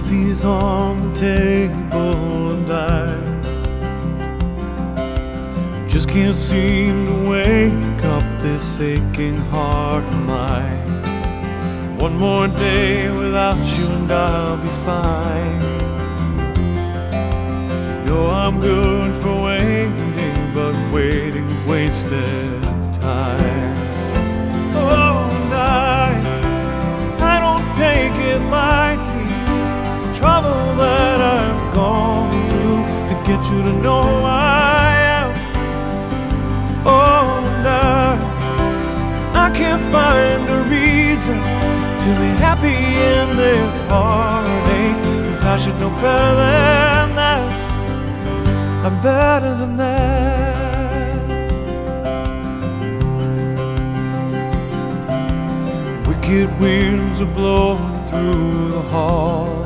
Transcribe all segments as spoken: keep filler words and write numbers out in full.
coffee's on the table and I just can't seem to wake up this aching heart of mine. One more day without you and I'll be fine. You know I'm good for waiting, but waiting's wasted time. Oh, and I, I don't take it lightly, the trouble that I've gone through to get you to know I am. Oh, and I, I can't find a reason to be happy in this heartache, 'cause I should know better than that. I'm better than that. Wicked winds are blowing through the hall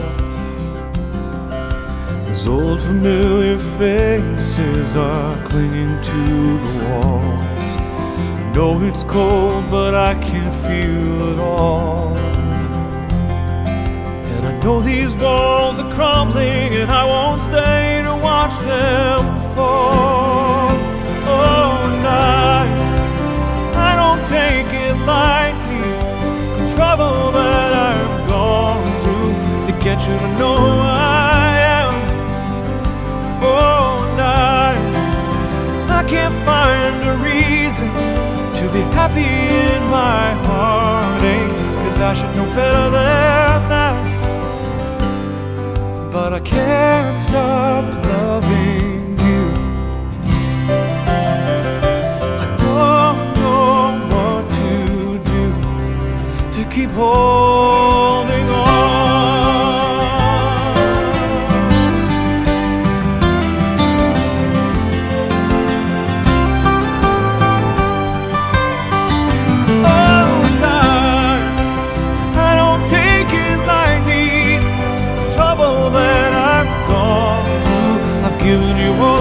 as old familiar faces are clinging to the walls. I know it's cold, but I can't feel it all. And I know these walls are crumbling, and I won't stay to watch them fall. Oh, and I, I don't take it lightly, the trouble that I've gone through to get you to know I am. Oh, and I, I can't find a reason to be happy in my heartache, 'cause I should know better than that. But I can't stop loving you. I don't know what to do to keep holding on. Oh, God, I don't take it lightly, the trouble that I've gone through. I've given you all